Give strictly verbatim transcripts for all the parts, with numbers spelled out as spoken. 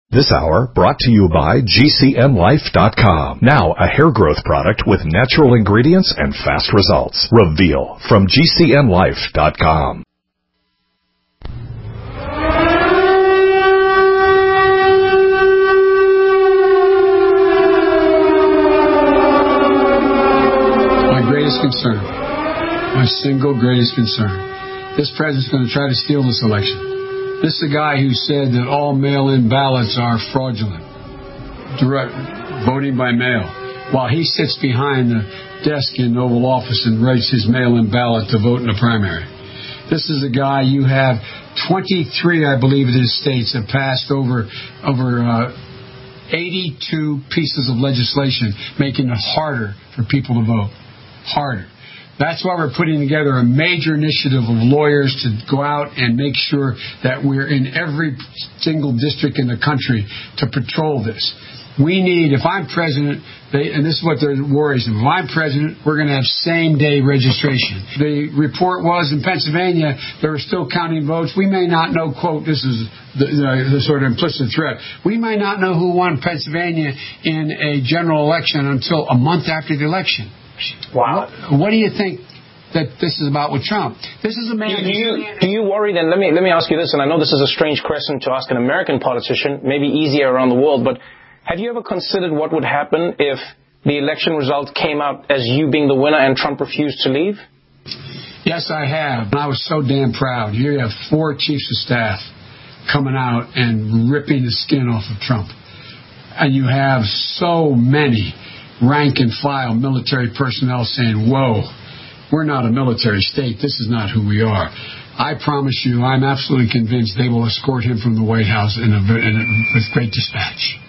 This hour brought to you by G C N Life dot com. Now a hair growth product with natural ingredients and fast results. Reveal from G C N Life dot com. My greatest concern, my single greatest concern, this president's going to try to steal this election. This is a guy who said that all mail-in ballots are fraudulent, direct, voting by mail, while he sits behind the desk in Oval Office and writes his mail-in ballot to vote in the primary. This is a guy, you have twenty-three, I believe, of his states have passed over, over uh, eighty-two pieces of legislation, making it harder for people to vote. Harder. That's why we're putting together a major initiative of lawyers to go out and make sure that we're in every single district in the country to patrol this. We need, if I'm president, they, and this is what their worries them, if I'm president, we're going to have same-day registration. The report was in Pennsylvania, they were still counting votes. We may not know, quote, this is the, the, the sort of implicit threat, we may not know who won Pennsylvania in a general election until a month after the election. Wow. What, what do you think that this is about with Trump? This is a man... Do you, do you worry then, let me, let me ask you this, and I know this is a strange question to ask an American politician, maybe easier around the world, but have you ever considered what would happen if the election result came out as you being the winner and Trump refused to leave? Yes, I have. I was so damn proud. Here you have four chiefs of staff coming out and ripping the skin off of Trump. And you have so many rank and file military personnel saying, whoa, we're not a military state. This is not who we are. I promise you, I'm absolutely convinced they will escort him from the White House in a, in a, with great dispatch.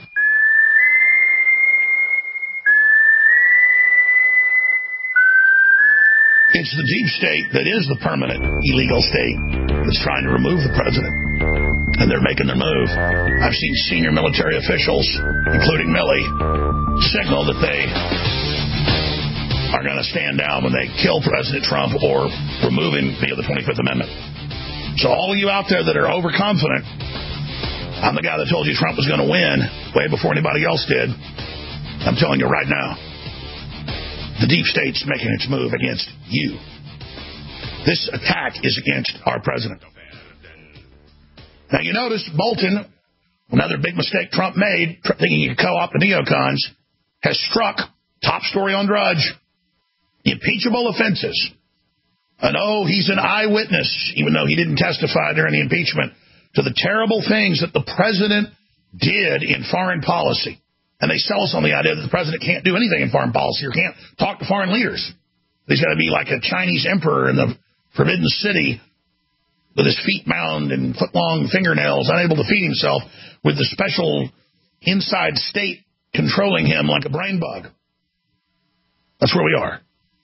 It's the deep state that is the permanent illegal state that's trying to remove the president. And they're making their move. I've seen senior military officials, including Milley, signal that they are going to stand down when they kill President Trump or remove him via the twenty-fifth Amendment. So all of you out there that are overconfident, I'm the guy that told you Trump was going to win way before anybody else did. I'm telling you right now, the deep state's making its move against you. This attack is against our president. Now, you notice Bolton, another big mistake Trump made, thinking he could co-opt the neocons, has struck, top story on Drudge, impeachable offenses. And oh, he's an eyewitness, even though he didn't testify during the impeachment, to the terrible things that the president did in foreign policy. And they sell us on the idea that the president can't do anything in foreign policy or can't talk to foreign leaders. He's got to be like a Chinese emperor in the Forbidden City, with his feet bound and foot-long fingernails, unable to feed himself, with the special inside state controlling him like a brain bug. That's where we are.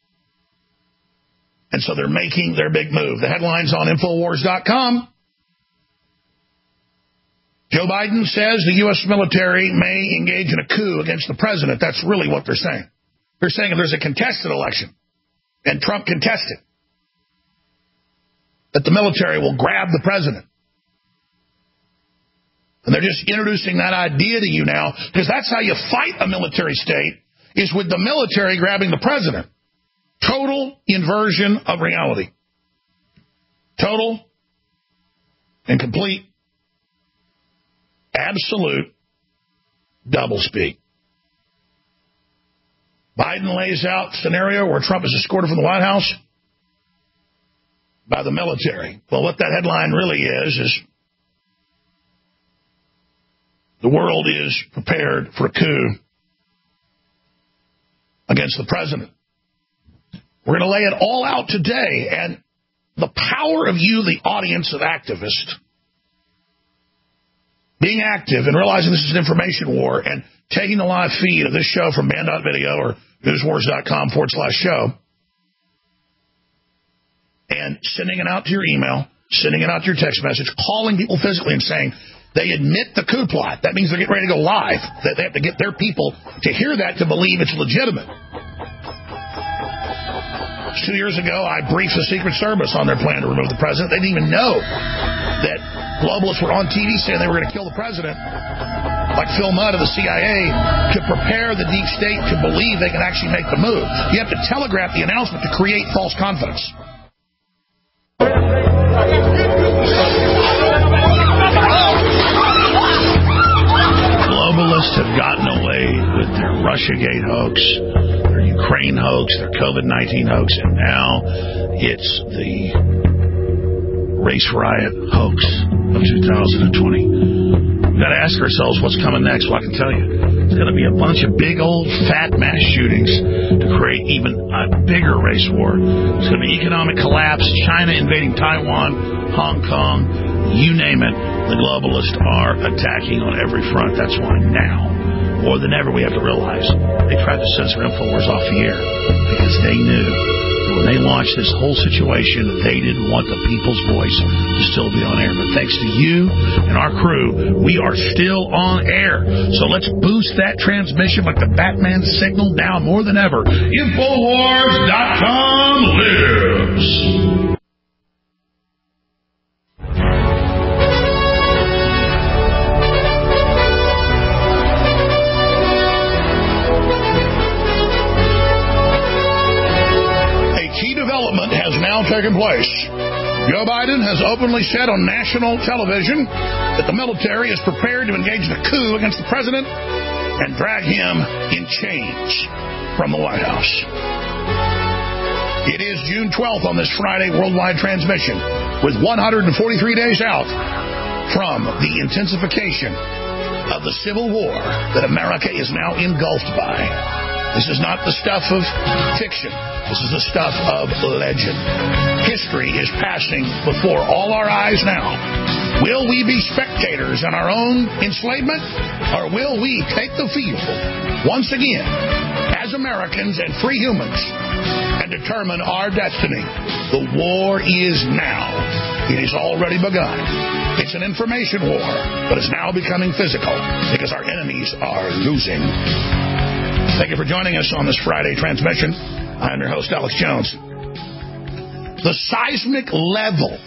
And so they're making their big move. The headline's on Infowars dot com. Joe Biden says the U S military may engage in a coup against the president. That's really what they're saying. They're saying if there's a contested election, and Trump contested, that the military will grab the president. And they're just introducing that idea to you now, because that's how you fight a military state, is with the military grabbing the president. Total inversion of reality. Total and complete, absolute doublespeak. Biden lays out a scenario where Trump is escorted from the White House by the military. Well, what that headline really is, is the world is prepared for a coup against the president. We're going to lay it all out today, and the power of you, the audience of activists, being active and realizing this is an information war and taking the live feed of this show from band dot video or newswars.com forward slash show and sending it out to your email, sending it out to your text message, calling people physically and saying they admit the coup plot. That means they're getting ready to go live. That they have to get their people to hear that to believe it's legitimate. Two years ago, I briefed the Secret Service on their plan to remove the president. They didn't even know that globalists were on T V saying they were going to kill the president. like Phil Mudd of the C I A, to prepare the deep state to believe they can actually make the move. You have to telegraph the announcement to create false confidence. Globalists have gotten away with their Russiagate hoax, their Ukraine hoax, their COVID nineteen hoax, and now it's the race riot hoax of two thousand twenty. We've got to ask ourselves what's coming next. Well, I can tell you, it's going to be a bunch of big old fat mass shootings to create even a bigger race war. It's going to be economic collapse, China invading Taiwan, Hong Kong, you name it. The globalists are attacking on every front. That's why now, more than ever, we have to realize they tried to censor InfoWars off the air because they knew when they launched this whole situation, they didn't want the people's voice to still be on air. But thanks to you and our crew, we are still on air. So let's boost that transmission like the Batman signal now more than ever. Infowars dot com lives. Taken place. Joe Biden has openly said on national television that the military is prepared to engage in a coup against the president and drag him in chains from the White House. It is June twelfth on this Friday worldwide transmission, with one hundred forty-three days out from the intensification of the civil war that America is now engulfed by. This is not the stuff of fiction. This is the stuff of legend. History is passing before all our eyes now. Will we be spectators in our own enslavement, or will we take the field once again as Americans and free humans and determine our destiny? The war is now. It has already begun. It's an information war, but it's now becoming physical because our enemies are losing. Thank you for joining us on this Friday transmission. I'm your host, Alex Jones. The seismic level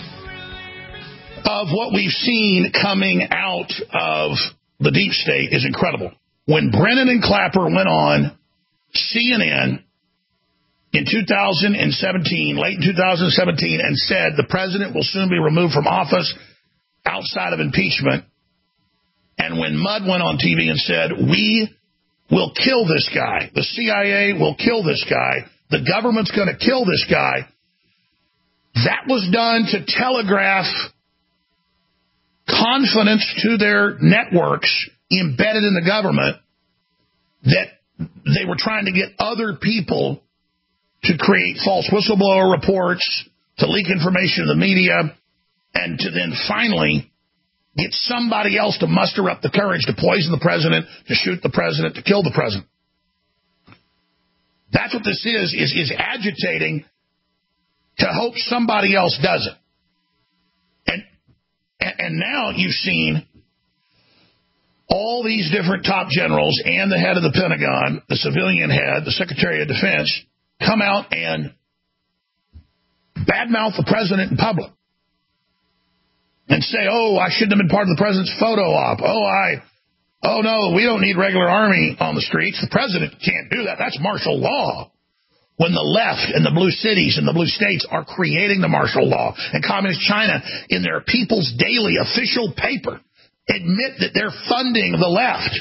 of what we've seen coming out of the deep state is incredible. When Brennan and Clapper went on C N N in two thousand seventeen, late in two thousand seventeen, and said the president will soon be removed from office outside of impeachment, and when Mudd went on T V and said, we will kill this guy, the C I A will kill this guy, the government's going to kill this guy, that was done to telegraph confidence to their networks embedded in the government that they were trying to get other people to create false whistleblower reports, to leak information to the media, and to then finally get somebody else to muster up the courage to poison the president, to shoot the president, to kill the president. That's what this is, is, is agitating to hope somebody else does it. And, and, and now you've seen all these different top generals and the head of the Pentagon, the civilian head, the Secretary of Defense, come out and badmouth the president in public. And say, oh, I shouldn't have been part of the president's photo op. Oh, I, oh, no, we don't need regular army on the streets. The president can't do that. That's martial law. When the left and the blue cities and the blue states are creating the martial law, and Communist China, in their People's Daily official paper, admit that they're funding the left.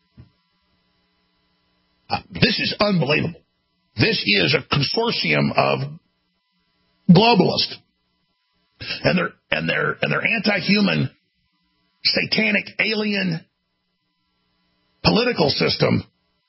Uh, this is unbelievable. This is a consortium of globalists. And their and their and their anti-human, satanic, alien political system,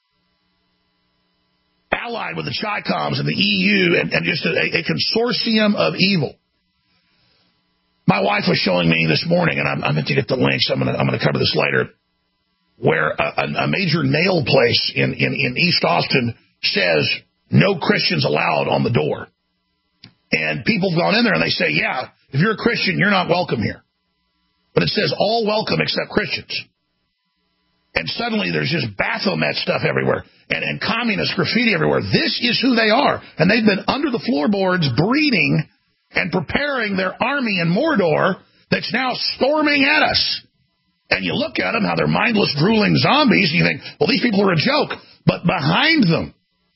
allied with the Chi-Coms and the E U, and, and just a, a consortium of evil. My wife was showing me this morning, and I'm, I meant to get the links. I'm going to I'm going to cover this later. Where a, a major nail place in, in in East Austin says no Christians allowed on the door. And people have gone in there and they say, yeah, if you're a Christian, you're not welcome here. But it says all welcome except Christians. And suddenly there's just Baphomet stuff everywhere and, and communist graffiti everywhere. This is who they are. And they've been under the floorboards breeding and preparing their army in Mordor that's now storming at us. And you look at them, how they're mindless, drooling zombies, and you think, well, these people are a joke. But behind them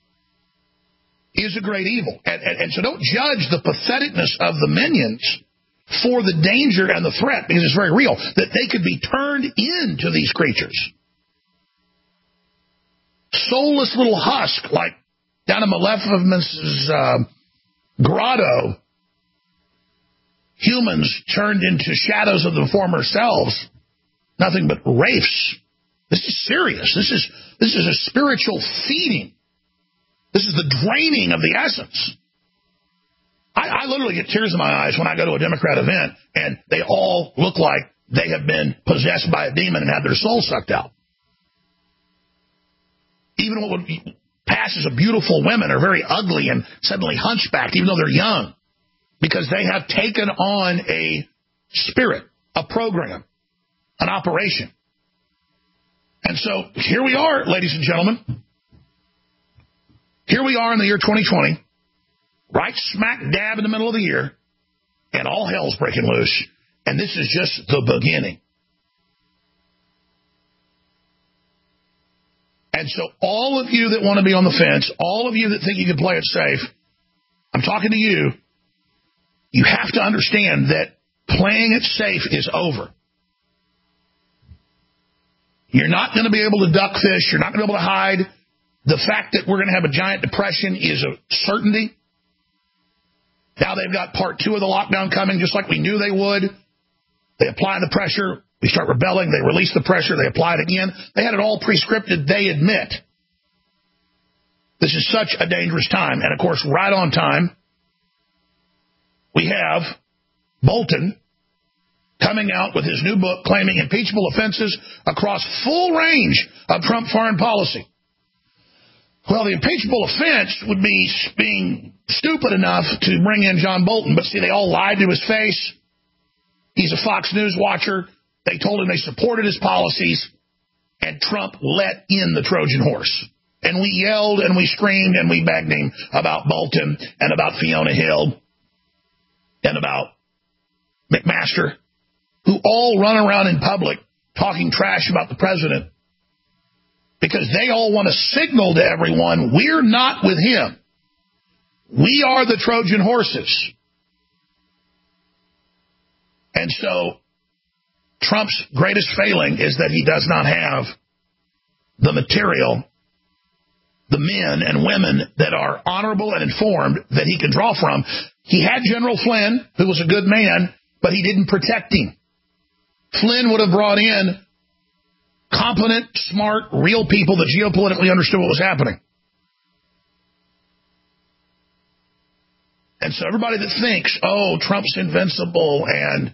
is a great evil. And, and, and so don't judge the patheticness of the minions for the danger and the threat, because it's very real, that they could be turned into these creatures. Soulless little husk, like down in Maleficent's uh, grotto, humans turned into shadows of the former selves, nothing but wraiths. This is serious. This is this is a spiritual feeding. This is the draining of the essence. I, I literally get tears in my eyes when I go to a Democrat event and they all look like they have been possessed by a demon and had their soul sucked out. Even what would pass as a beautiful women are very ugly and suddenly hunchbacked, even though they're young, because they have taken on a spirit, a program, an operation. And so here we are, ladies and gentlemen. Here we are in the year twenty twenty, right smack dab in the middle of the year, and all hell's breaking loose. And this is just the beginning. And so all of you that want to be on the fence, all of you that think you can play it safe, I'm talking to you. You have to understand that playing it safe is over. You're not going to be able to duck fish. You're not going to be able to hide. The fact that we're going to have a giant depression is a certainty. Now they've got part two of the lockdown coming, just like we knew they would. They apply the pressure. We start rebelling. They release the pressure. They apply it again. They had it all pre-scripted, they admit. This is such a dangerous time. And, of course, right on time, we have Bolton coming out with his new book claiming impeachable offenses across full range of Trump foreign policy. Well, the impeachable offense would be being stupid enough to bring in John Bolton. But, see, they all lied to his face. He's a Fox News watcher. They told him they supported his policies, and Trump let in the Trojan horse. And we yelled and we screamed and we begged him about Bolton and about Fiona Hill and about McMaster, who all run around in public talking trash about the president because they all want to signal to everyone, we're not with him. We are the Trojan horses. And so Trump's greatest failing is that he does not have the material, the men and women that are honorable and informed that he can draw from. He had General Flynn, who was a good man, but he didn't protect him. Flynn would have brought in competent, smart, real people that geopolitically understood what was happening. And so everybody that thinks, oh, Trump's invincible and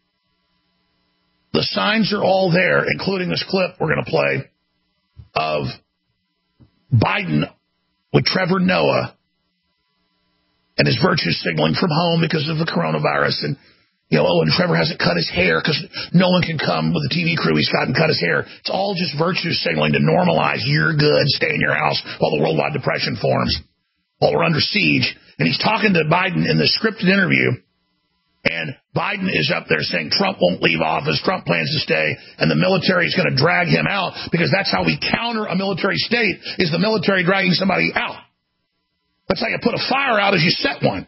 the signs are all there, including this clip we're going to play of Biden with Trevor Noah and his virtue signaling from home because of the coronavirus. And, you know, oh, and Trevor hasn't cut his hair because no one can come with the T V crew he's got and cut his hair. It's all just virtue signaling to normalize you're good, stay in your house while the worldwide depression forms, while we're under siege. And he's talking to Biden in the scripted interview. And Biden is up there saying Trump won't leave office, Trump plans to stay, and the military is going to drag him out because that's how we counter a military state, is the military dragging somebody out. That's how you put a fire out, as you set one.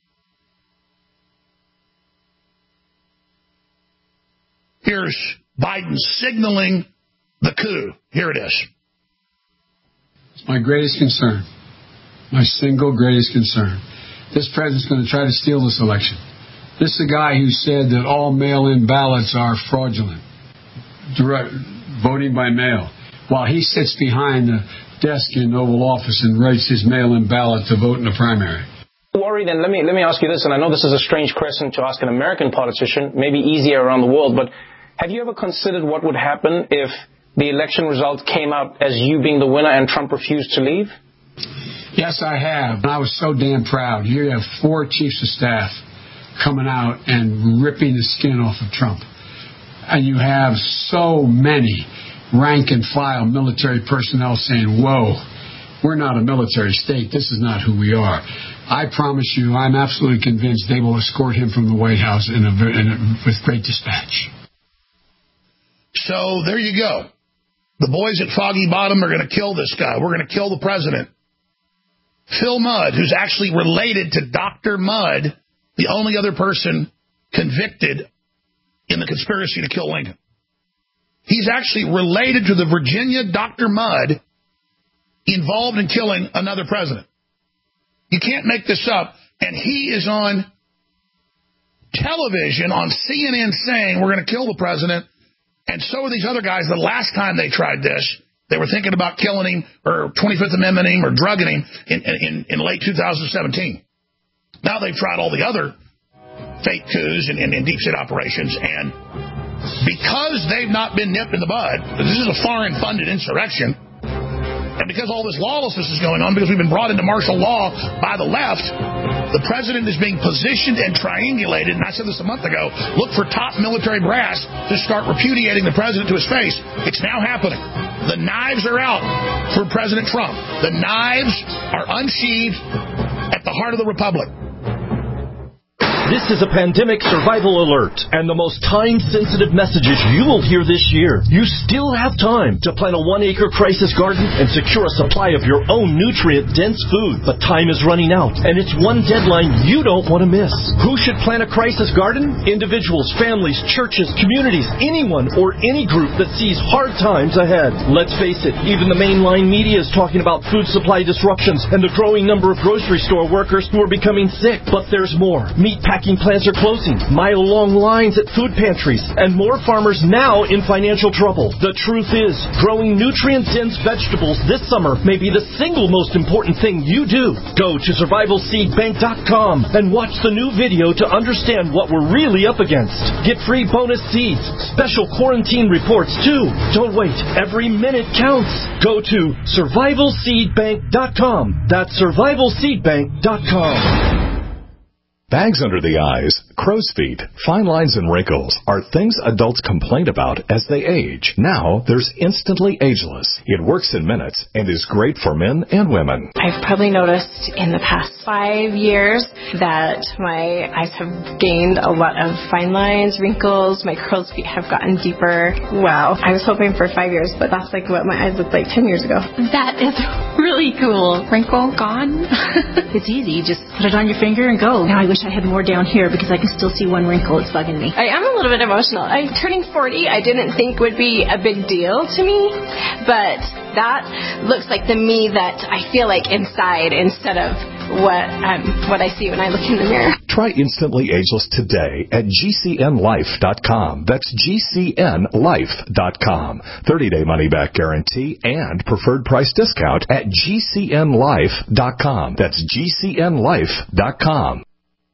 Here's Biden signaling the coup. Here it is. It's my greatest concern, my single greatest concern. This president's going to try to steal this election. This is a guy who said that all mail-in ballots are fraudulent, direct, voting by mail, while he sits behind the desk in the Oval Office and writes his mail-in ballot to vote in the primary. Worry, then let me let me ask you this, and I know this is a strange question to ask an American politician, maybe easier around the world, but have you ever considered what would happen if the election result came out as you being the winner and Trump refused to leave? Yes, I have. And I was so damn proud. Here you have four chiefs of staff coming out and ripping the skin off of Trump. And you have so many rank and file military personnel saying, whoa, we're not a military state. This is not who we are. I promise you, I'm absolutely convinced they will escort him from the White House in a, in a, with great dispatch. So there you go. The boys at Foggy Bottom are going to kill this guy. We're going to kill the president. Phil Mudd, who's actually related to Doctor Mudd, the only other person convicted in the conspiracy to kill Lincoln. He's actually related to the Virginia Doctor Mudd involved in killing another president. You can't make this up. And he is on television on C N N saying we're going to kill the president. And so are these other guys. The last time they tried this, they were thinking about killing him or twenty-fifth Amendment him or drugging him in, in, in late two thousand seventeen. Now they've tried all the other fake coups and, and, and deep state operations. And because they've not been nipped in the bud, this is a foreign-funded insurrection, and because all this lawlessness is going on, because we've been brought into martial law by the left, the president is being positioned and triangulated, and I said this a month ago, look for top military brass to start repudiating the president to his face. It's now happening. The knives are out for President Trump. The knives are unsheathed at the heart of the republic. This is a pandemic survival alert and the most time-sensitive messages you will hear this year. You still have time to plant a one-acre crisis garden and secure a supply of your own nutrient-dense food. But time is running out, and it's one deadline you don't want to miss. Who should plant a crisis garden? Individuals, families, churches, communities, anyone or any group that sees hard times ahead. Let's face it, even the mainline media is talking about food supply disruptions and the growing number of grocery store workers who are becoming sick. But there's more. Meat packing plants are closing, mile-long lines at food pantries, and more farmers now in financial trouble. The truth is, growing nutrient-dense vegetables this summer may be the single most important thing you do. Go to survival seed bank dot com and watch the new video to understand what we're really up against. Get free bonus seeds, special quarantine reports too. Don't wait. Every minute counts. Go to survival seed bank dot com. That's survival seed bank dot com. Bags under the eyes, crow's feet, fine lines and wrinkles are things adults complain about as they age. Now, there's Instantly Ageless. It works in minutes and is great for men and women. I've probably noticed in the past five years that my eyes have gained a lot of fine lines, wrinkles, my crow's feet have gotten deeper. Wow. I was hoping for five years, but that's like what my eyes looked like ten years ago. That is really cool. Wrinkle gone. It's easy. You just put it on your finger and go. Now I wish I had more down here because I can still see one wrinkle. It's bugging me. I am a little bit emotional. I'm turning forty. I didn't think would be a big deal to me, but that looks like the me that I feel like inside instead of what um, what I see when I look in the mirror. Try Instantly Ageless today at G C N life dot com. That's G C N life dot com. thirty-day money-back guarantee and preferred price discount at G C N life dot com. That's G C N life dot com.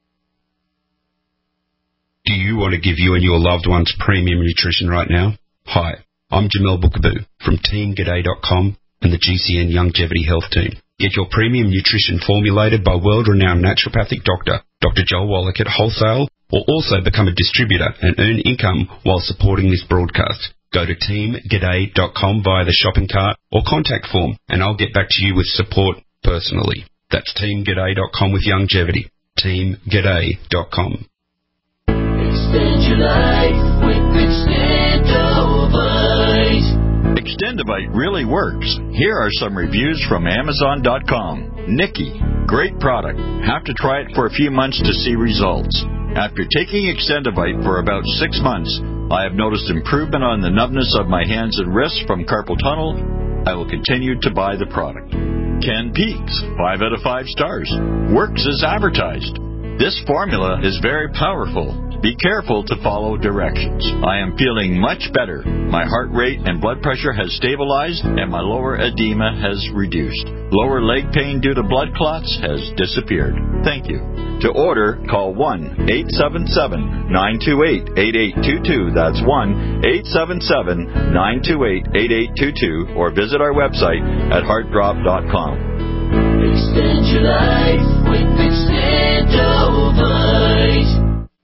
Do you want to give you and your loved ones premium nutrition right now? Hi, I'm Jamel Bookaboo from team g'day dot com and the G C N Longevity Health Team. Get your premium nutrition formulated by world-renowned naturopathic doctor, Doctor Joel Wallach at wholesale, or also become a distributor and earn income while supporting this broadcast. Go to team g'day dot com via the shopping cart or contact form, and I'll get back to you with support personally. That's team g'day dot com with longevity. team g'day dot com. Extend your life with Extendovite. Extendovite really works. Here are some reviews from Amazon dot com. Nikki, great product. Have to try it for a few months to see results. After taking Extendovite for about six months, I have noticed improvement on the numbness of my hands and wrists from carpal tunnel. I will continue to buy the product. Ken Peaks, five out of five stars. Works as advertised. This formula is very powerful. Be careful to follow directions. I am feeling much better. My heart rate and blood pressure has stabilized, and my lower edema has reduced. Lower leg pain due to blood clots has disappeared. Thank you. To order, call one eight seven seven, nine two eight, eight eight two two. That's one eight seven seven, nine two eight, eight eight two two, or visit our website at heart drop dot com. Extend your life with Extendovite.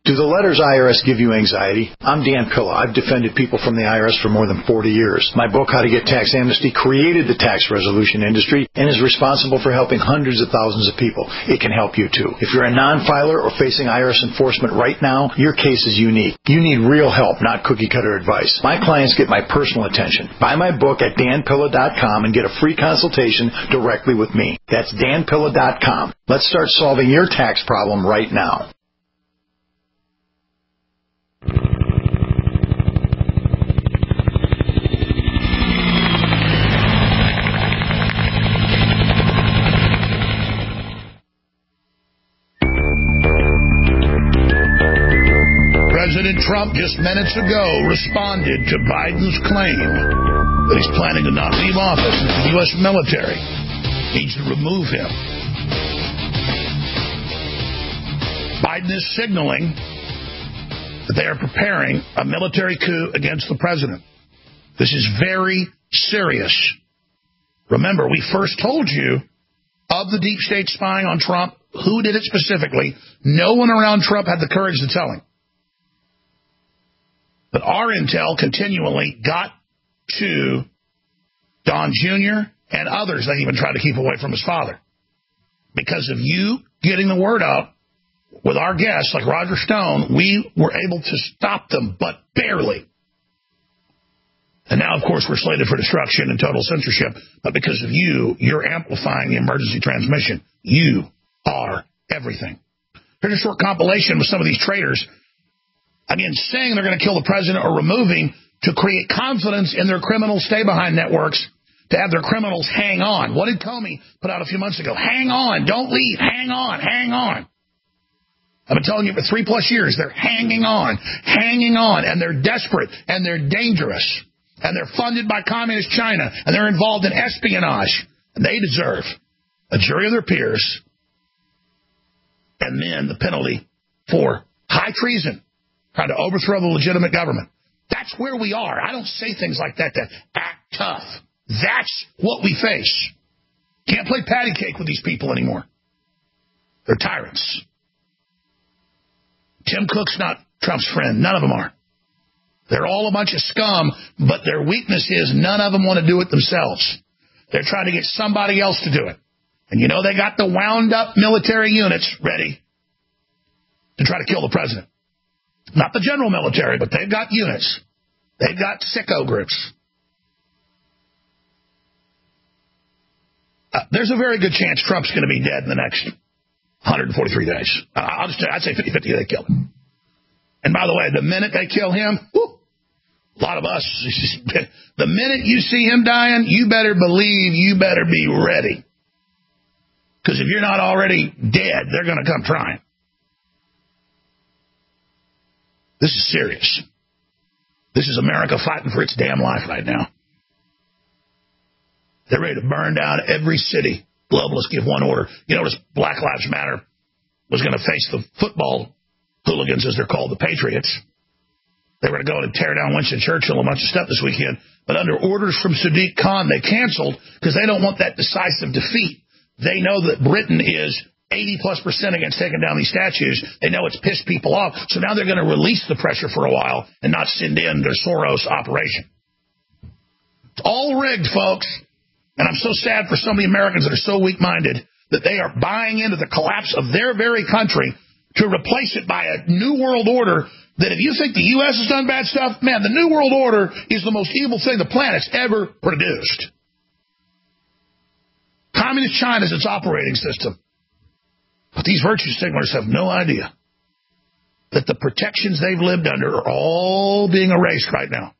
Do the letters I R S give you anxiety? I'm Dan Pilla. I've defended people from the I R S for more than forty years. My book, How to Get Tax Amnesty, created the tax resolution industry and is responsible for helping hundreds of thousands of people. It can help you too. If you're a non-filer or facing I R S enforcement right now, your case is unique. You need real help, not cookie-cutter advice. My clients get my personal attention. Buy my book at dan pilla dot com and get a free consultation directly with me. That's dan pilla dot com. Let's start solving your tax problem right now. President Trump just minutes ago responded to Biden's claim that he's planning to not leave office and the U S military needs to remove him. Biden is signaling that they are preparing a military coup against the president. This is very serious. Remember, we first told you of the deep state spying on Trump, who did it specifically. No one around Trump had the courage to tell him. But our intel continually got to Don Junior and others they even tried to keep away from his father. Because of you getting the word out with our guests, like Roger Stone, we were able to stop them, but barely. And now, of course, we're slated for destruction and total censorship. But because of you, you're amplifying the emergency transmission. You are everything. Here's a short compilation with some of these traitors. Again, saying they're going to kill the president or removing to create confidence in their criminal stay-behind networks to have their criminals hang on. What did Comey put out a few months ago? Hang on. Don't leave. Hang on. Hang on. I've been telling you for three-plus years, they're hanging on, hanging on, and they're desperate, and they're dangerous, and they're funded by communist China, and they're involved in espionage, and they deserve a jury of their peers, and then the penalty for high treason, trying to overthrow the legitimate government. That's where we are. I don't say things like that to act tough. That's what we face. Can't play patty cake with these people anymore. They're tyrants. Tim Cook's not Trump's friend. None of them are. They're all a bunch of scum, but their weakness is none of them want to do it themselves. They're trying to get somebody else to do it. And you know they got the wound-up military units ready to try to kill the president. Not the general military, but they've got units. They've got sicko groups. Uh, there's a very good chance Trump's going to be dead in the next one hundred forty-three days. Uh, I'll just, I'd say fifty-fifty they kill him. And by the way, the minute they kill him, whoo, a lot of us, the minute you see him dying, you better believe you better be ready. Because if you're not already dead, they're going to come trying. This is serious. This is America fighting for its damn life right now. They're ready to burn down every city. Globalists give one order. You notice Black Lives Matter was going to face the football hooligans, as they're called, the Patriots. They were going to go and tear down Winston Churchill, a bunch of stuff this weekend. But under orders from Sadiq Khan, they canceled because they don't want that decisive defeat. They know that Britain is eighty plus percent against taking down these statues. They know it's pissed people off. So now they're going to release the pressure for a while and not send in their Soros operation. It's all rigged, folks. And I'm so sad for some of the Americans that are so weak-minded that they are buying into the collapse of their very country to replace it by a new world order that if you think the U S has done bad stuff, man, the new world order is the most evil thing the planet's ever produced. Communist China is its operating system. But these virtue signalers have no idea that the protections they've lived under are all being erased right now.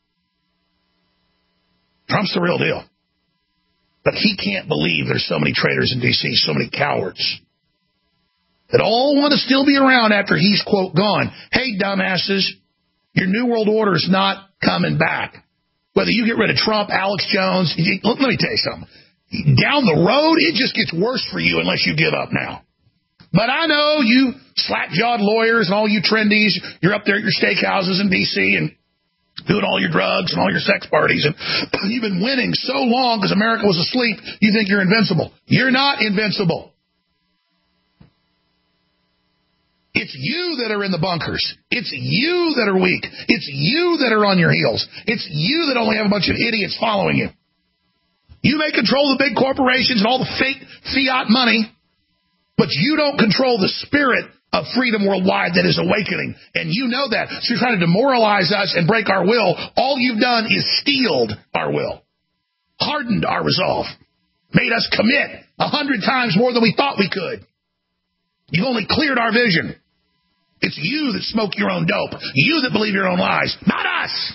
Trump's the real deal. But he can't believe there's so many traitors in D C, so many cowards that all want to still be around after he's, quote, gone. Hey, dumbasses, your New World Order is not coming back. Whether you get rid of Trump, Alex Jones, let me tell you something. Down the road, it just gets worse for you unless you give up now. But I know you slack-jawed lawyers and all you trendies, you're up there at your steakhouses in D C and doing all your drugs and all your sex parties, and you've been winning so long because America was asleep, you think you're invincible. You're not invincible. It's you that are in the bunkers. It's you that are weak. It's you that are on your heels. It's you that only have a bunch of idiots following you. You may control the big corporations and all the fake fiat money, but you don't control the spirit of freedom worldwide that is awakening. And you know that. So you're trying to demoralize us and break our will. All you've done is steeled our will, hardened our resolve, made us commit a hundred times more than we thought we could. You've only cleared our vision. It's you that smoke your own dope. You that believe your own lies, not us.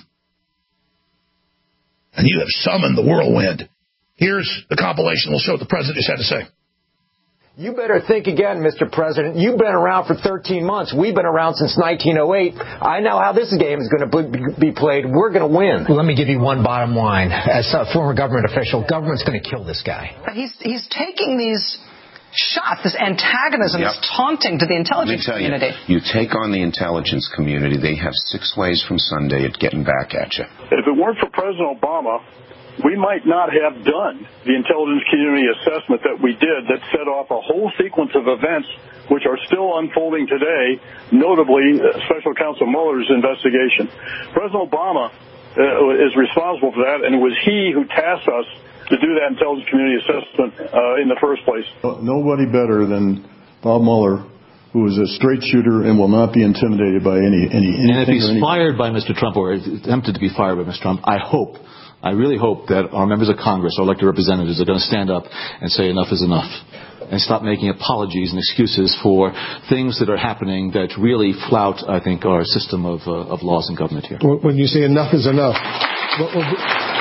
And you have summoned the whirlwind. Here's the compilation. We'll show what the president just had to say. You better think again, Mister President. You've been around for thirteen months. We've been around since nineteen oh eight. I know how this game is going to be played. We're going to win. Well, let me give you one bottom line. As a former government official, government's going to kill this guy. But he's, he's taking these shots, this antagonism, yep. this taunting to the intelligence community. You, you take on the intelligence community, they have six ways from Sunday at getting back at you. If it weren't for President Obama, we might not have done the intelligence community assessment that we did that set off a whole sequence of events which are still unfolding today, notably uh, Special Counsel Mueller's investigation. President Obama uh, is responsible for that, and it was he who tasked us to do that intelligence community assessment uh, in the first place. Nobody better than Bob Mueller, who is a straight shooter and will not be intimidated by any any anything. And if he's fired by Mister Trump or attempted to be fired by Mister Trump, I hope, I really hope that our members of Congress, our elected representatives, are going to stand up and say enough is enough and stop making apologies and excuses for things that are happening that really flout, I think, our system of uh, of laws and government here. When you say enough is enough, what will be,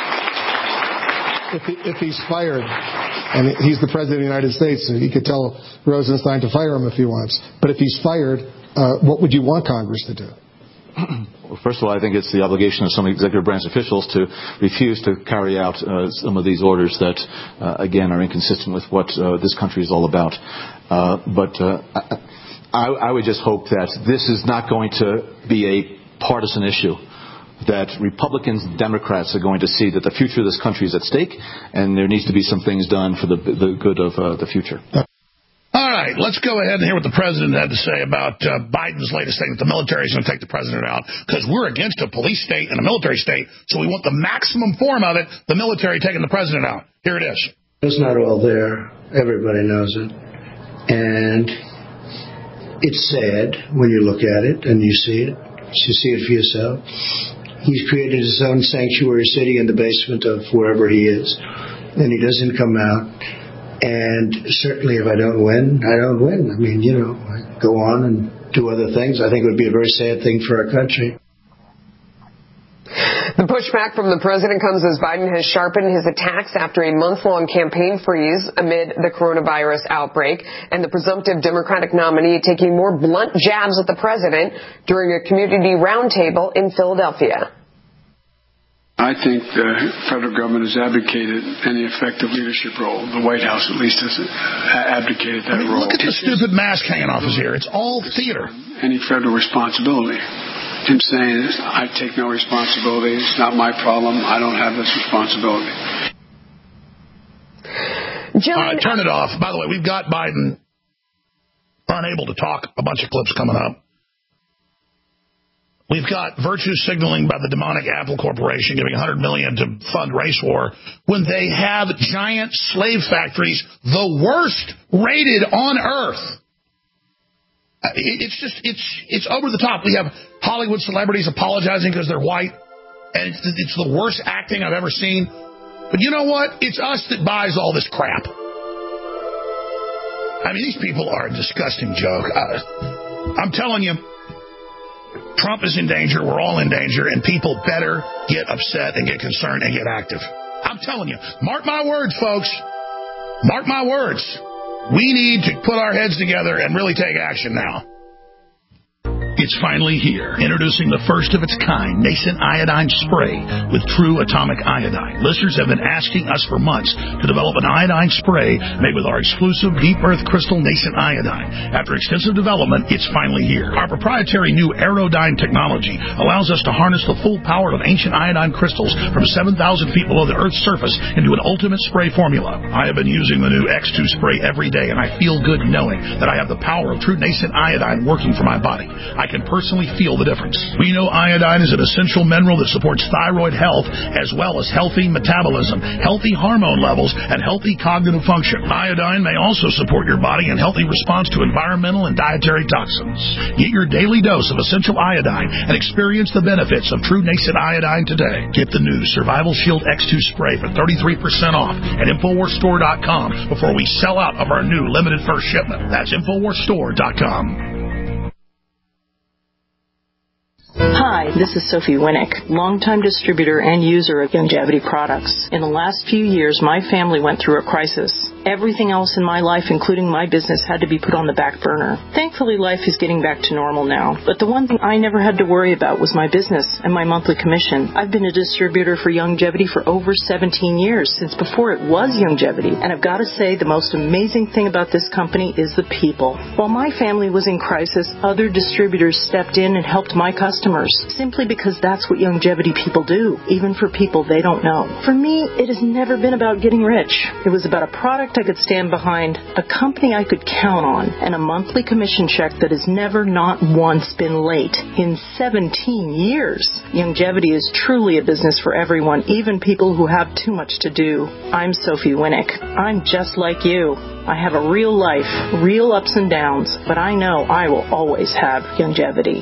if, he, if he's fired, and he's the President of the United States, so he could tell Rosenstein to fire him if he wants. But if he's fired, uh, what would you want Congress to do? Well, first of all, I think it's the obligation of some executive branch officials to refuse to carry out uh, some of these orders that, uh, again, are inconsistent with what uh, this country is all about. Uh, but uh, I, I would just hope that this is not going to be a partisan issue, that Republicans and Democrats are going to see that the future of this country is at stake, and there needs to be some things done for the, the good of uh, the future. All right, let's go ahead and hear what the president had to say about uh, Biden's latest thing that the military is going to take the president out, because we're against a police state and a military state, so we want the maximum form of it, the military taking the president out. Here it is. It's not all there. Everybody knows it. And it's sad when you look at it and you see it. You see it for yourself. He's created his own sanctuary city in the basement of wherever he is, and he doesn't come out. And certainly if I don't win, I don't win. I mean, you know, I go on and do other things. I think it would be a very sad thing for our country. The pushback from the president comes as Biden has sharpened his attacks after a month-long campaign freeze amid the coronavirus outbreak, and the presumptive Democratic nominee taking more blunt jabs at the president during a community roundtable in Philadelphia. I think the federal government has abdicated any effective leadership role. The White House, at least, has abdicated that I mean, role. Look at the stupid mask hanging off his ear. It's all theater. Any federal responsibility. Him saying, I take no responsibility. It's not my problem. I don't have this responsibility. All right, turn it off. By the way, we've got Biden unable to talk. A bunch of clips coming up. We've got virtue signaling by the demonic Apple Corporation giving one hundred million dollars to fund race war when they have giant slave factories, the worst rated on earth. It's just, it's it's over the top. We have Hollywood celebrities apologizing because they're white, and it's, it's the worst acting I've ever seen. But you know what? It's us that buys all this crap. I mean, these people are a disgusting joke. I, I'm telling you, Trump is in danger. We're all in danger, and people better get upset and get concerned and get active. I'm telling you, mark my words, folks. Mark my words. We need to put our heads together and really take action now. It's It's finally here. Introducing the first of its kind nascent iodine spray with true atomic iodine. Listeners have been asking us for months to develop an iodine spray made with our exclusive deep earth crystal nascent iodine. After extensive development, it's finally here. Our proprietary new Aerodyne technology allows us to harness the full power of ancient iodine crystals from seven thousand feet below the Earth's surface into an ultimate spray formula. I have been using the new X two spray every day, and I feel good knowing that I have the power of true nascent iodine working for my body. I can personally feel the difference. We know iodine is an essential mineral that supports thyroid health as well as healthy metabolism, healthy hormone levels, and healthy cognitive function. Iodine may also support your body in healthy response to environmental and dietary toxins. Get your daily dose of essential iodine and experience the benefits of true nascent iodine today. Get the new Survival Shield X two spray for thirty-three percent off at Infowars Store dot com before we sell out of our new limited first shipment. That's Infowars Store dot com. Hi, this is Sophie Winnick, longtime distributor and user of Youngevity products. In the last few years, my family went through a crisis. Everything else in my life, including my business, had to be put on the back burner. Thankfully, life is getting back to normal now. But the one thing I never had to worry about was my business and my monthly commission. I've been a distributor for Youngevity for over seventeen years, since before it was Youngevity. And I've got to say, the most amazing thing about this company is the people. While my family was in crisis, other distributors stepped in and helped my customers, simply because that's what Youngevity people do, even for people they don't know. For me, it has never been about getting rich. It was about a product I could stand behind, a company I could count on, and a monthly commission check that has never not once been late in seventeen years. Youngevity is truly a business for everyone, even people who have too much to do. I'm Sophie Winnick. I'm just like you. I have a real life, real ups and downs, but I know I will always have Youngevity.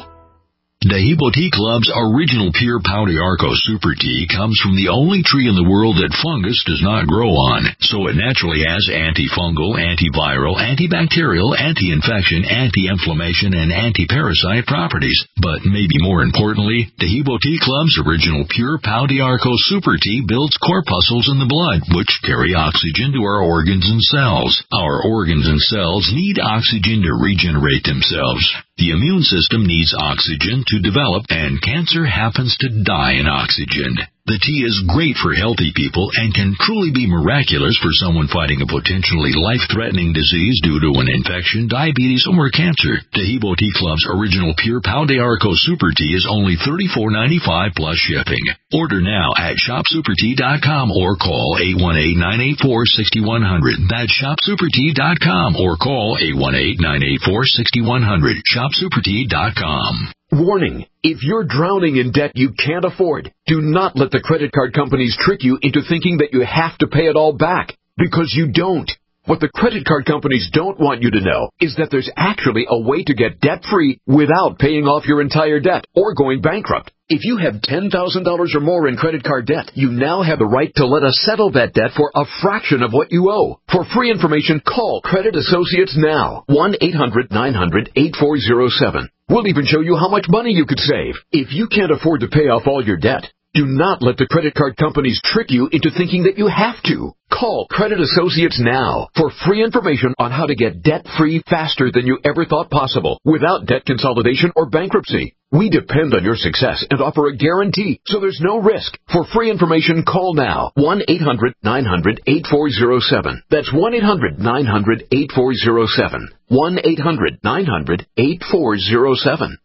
Dehibo Tea Club's original pure Pau d'Arco Super Tea comes from the only tree in the world that fungus does not grow on, so it naturally has antifungal, antiviral, antibacterial, anti-infection, anti-inflammation, and anti-parasite properties. But maybe more importantly, Dehibo Tea Club's original pure Pau d'Arco Super Tea builds corpuscles in the blood, which carry oxygen to our organs and cells. Our organs and cells need oxygen to regenerate themselves. The immune system needs oxygen to develop, and cancer happens to die in oxygen. The tea is great for healthy people and can truly be miraculous for someone fighting a potentially life-threatening disease due to an infection, diabetes, or cancer. Dehibo Tea Club's original pure Pau d'Arco Super Tea is only thirty-four ninety-five plus shipping. Order now at shop super tea dot com or call eight one eight, nine eight four, six one zero zero. That's shop super tea dot com or call eight one eight, nine eight four, six one zero zero. shop super tea dot com. Warning, if you're drowning in debt you can't afford, do not let the credit card companies trick you into thinking that you have to pay it all back, because you don't. What the credit card companies don't want you to know is that there's actually a way to get debt-free without paying off your entire debt or going bankrupt. If you have ten thousand dollars or more in credit card debt, you now have the right to let us settle that debt for a fraction of what you owe. For free information, call Credit Associates now. one eight hundred, nine hundred, eight four zero seven. We'll even show you how much money you could save. If you can't afford to pay off all your debt, do not let the credit card companies trick you into thinking that you have to. Call Credit Associates now for free information on how to get debt-free faster than you ever thought possible without debt consolidation or bankruptcy. We depend on your success and offer a guarantee, so there's no risk. For free information, call now. one eight hundred, nine hundred, eight four zero seven. That's one eight hundred, nine hundred, eight four zero seven. one eight hundred, nine hundred, eight four zero seven.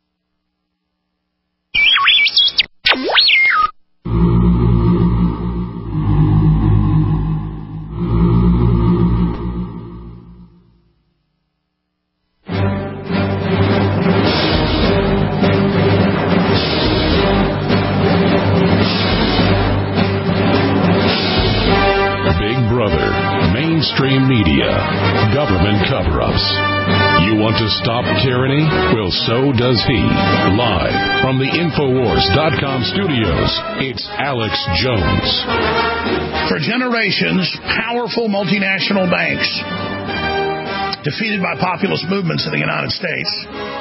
Mainstream media, government cover-ups. You want to stop tyranny? Well, so does he. Live from the Infowars dot com studios, it's Alex Jones. For generations, powerful multinational banks, defeated by populist movements in the United States,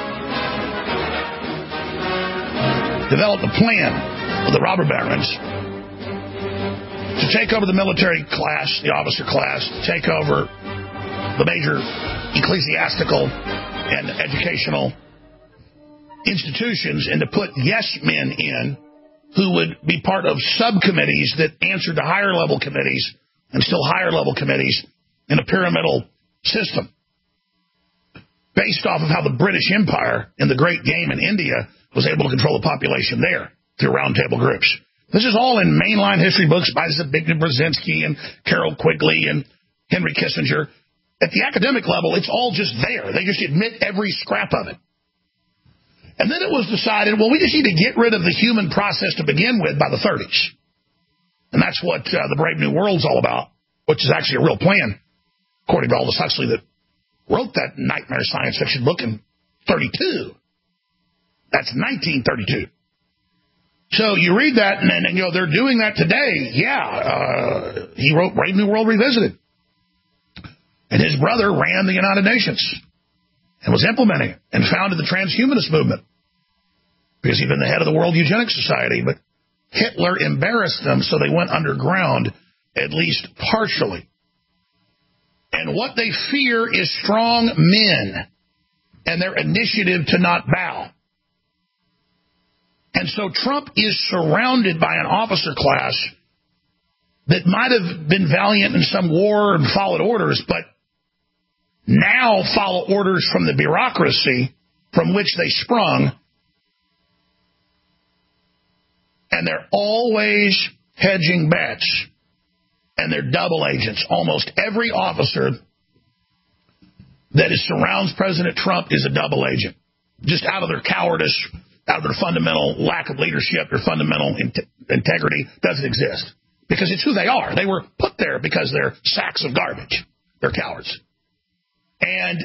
developed a plan for the robber barons to take over the military class, the officer class, to take over the major ecclesiastical and educational institutions and to put yes men in who would be part of subcommittees that answered to higher level committees and still higher level committees in a pyramidal system based off of how the British Empire in the Great Game in India was able to control the population there through roundtable groups. This is all in mainline history books by Zbigniew Brzezinski and Carol Quigley and Henry Kissinger. At the academic level, it's all just there. They just admit every scrap of it. And then it was decided, well, we just need to get rid of the human process to begin with by the thirties. And that's what uh, the Brave New World's all about, which is actually a real plan, according to Aldous Huxley, that wrote that nightmare science fiction book in thirty-two. That's nineteen thirty-two. So you read that, and, and you know, they're doing that today. Yeah, uh, he wrote Brave New World Revisited. And his brother ran the United Nations and was implementing it and founded the transhumanist movement because he'd been the head of the World Eugenics Society. But Hitler embarrassed them, so they went underground, at least partially. And what they fear is strong men and their initiative to not bow. And so Trump is surrounded by an officer class that might have been valiant in some war and followed orders, but now follow orders from the bureaucracy from which they sprung. And they're always hedging bets. And they're double agents. Almost every officer that is, surrounds President Trump is a double agent. Just out of their cowardice, out of their fundamental lack of leadership, their fundamental in- integrity doesn't exist. Because it's who they are. They were put there because they're sacks of garbage. They're cowards. And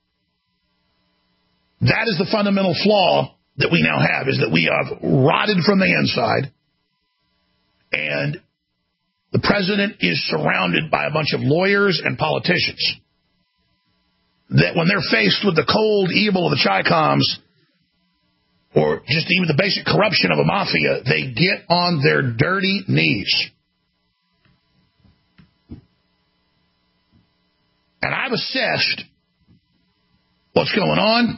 that is the fundamental flaw that we now have, is that we have rotted from the inside, and the president is surrounded by a bunch of lawyers and politicians that when they're faced with the cold evil of the Chi-Coms or just even the basic corruption of a mafia, they get on their dirty knees. And I've assessed what's going on.